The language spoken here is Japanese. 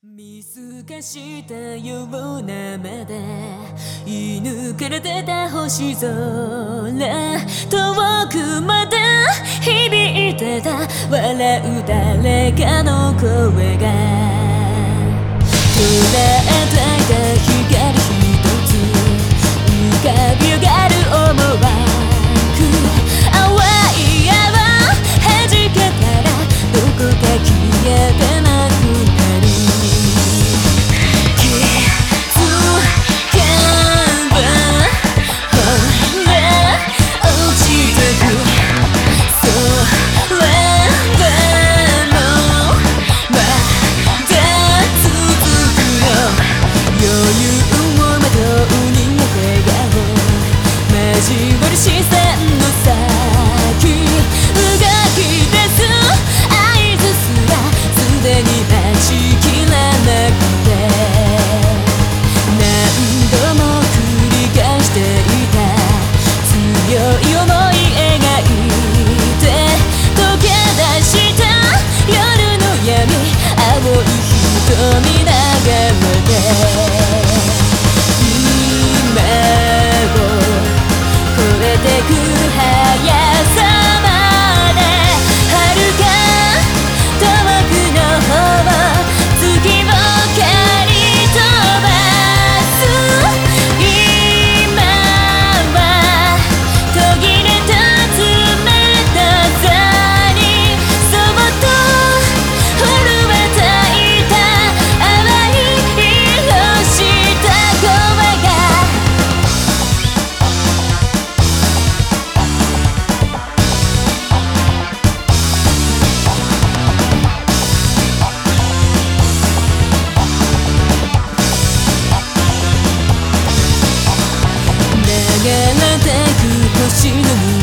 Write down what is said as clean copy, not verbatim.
見透かしたようなまだ射抜かれてた星空遠くまで響いてた笑う誰かの声が捉えたいた光一つ浮かび上がる思惑淡い矢は弾けたらどこか消えてなくなる視線の先動き出す合図すらすでに待ちきれなくて何度も繰り返していた強い想い描いて溶け出した夜の闇青い瞳眺めて超えてく速さまで遥か遠くの方月を蹴り飛ばす今は途切れた冷たさにそっと震えていた淡い色した声が流れてく星の